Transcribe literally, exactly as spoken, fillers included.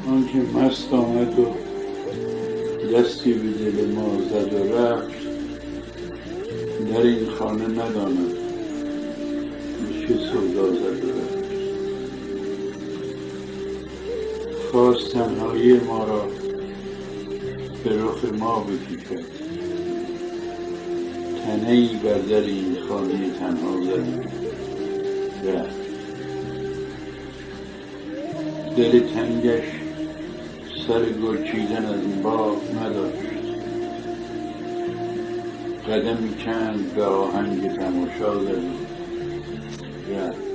آنکه مست آمد و دستی به دل ما زد و رفت، در این خانه ندانم به چه سودا زد و رفت. خواست تنهایی ما را به رخ ما بکشد، تنه ای بر در این خانه تنها زد و رفت. دل تنگش سر گل چیدن از این باغ نداشت، قدمی چند به آهنگ تماشا زد و رفت.